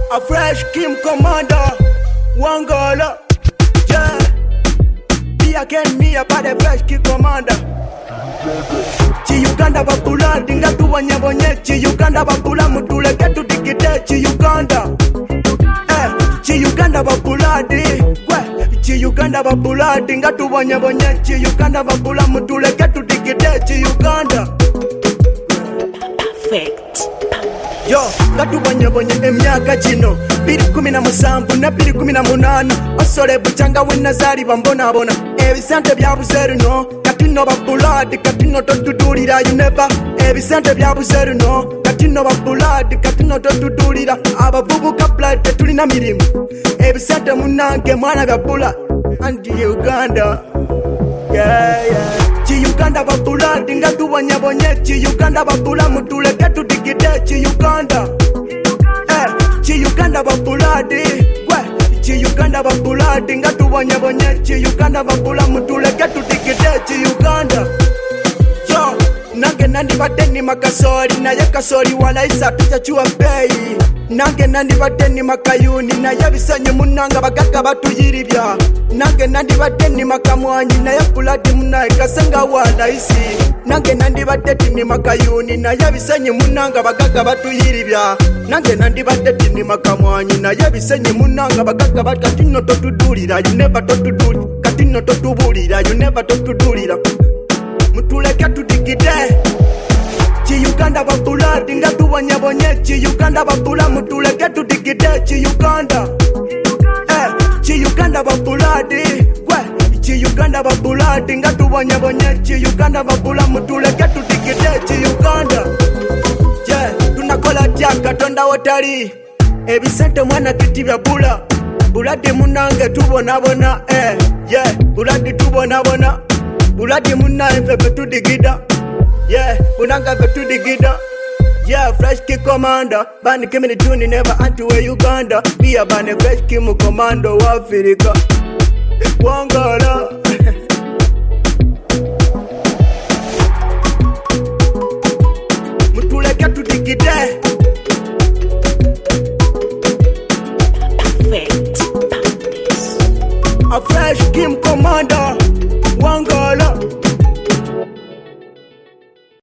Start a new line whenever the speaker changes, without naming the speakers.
A fresh Kim Commander, Wangala, yeah. Be again me about the fresh Kim Commander. Chi Uganda babula, dinga tu wanyabonye. Chi Uganda babula, mutule getu dikite. Chi Uganda, Chi Uganda babula di, Chi Uganda babula, dinga tu wanyabonye. Chi Uganda babula, mutule getu dikite. Chi Uganda.
Perfect.
Yo, gatu banyabonye emyaka kino 2017 na 2018 osole buchanga wenazali bambonabona ebisente byabuze rino kati no babuladi kati no totudulira you never ebisente byabuze rino kati no babuladi kati no totudulira abavubuka blood tulina mirimu ebisente munange mwana byabula andi Uganda yeah Chi Uganda babula dinga tu wanyabonye Chi Uganda babula mutule getu dikite Chi Uganda Chi Uganda babula di Chi Uganda babula dinga tu wanyabonye Chi Uganda babula mutule getu dikite Chi Uganda yo nange nandi badeni makasori na yakasori wala isa tuchachua bei nange nandi badeni makayuni na yabisanye munanga bagaga batuyiribya nange nandi badeni makamwanyi na yakuladi munaye kasenga wala isi nange nandi badeni makayuni na yabisanye munanga bagaga batuyiribya nange nandi badeni makamwanyi na yabisanye munanga bagaga bakatino totudulira you never totuduli katino totubulira you never totudulira mutuleke tudikite Chi Uganda babula dinga tu wanyabonye Chi Uganda babula mutuleke tudikite Chi Uganda Chi Uganda babula di Chi Uganda babula dinga tu wanyabonye Chi Uganda babula mutuleke tudikite Chi Uganda yeah tunakola tyaka tonda wotali ebisente mwana kiti byabula buladi munange tubonabona yeah buladi tubonabona buladi munaye pepe tudigida yeah unanga pepe tudigida yeah fresh Kim Commander bani kimi ni tuni never anti we Uganda be a bani fresh Kim Commando wa Africa Wanga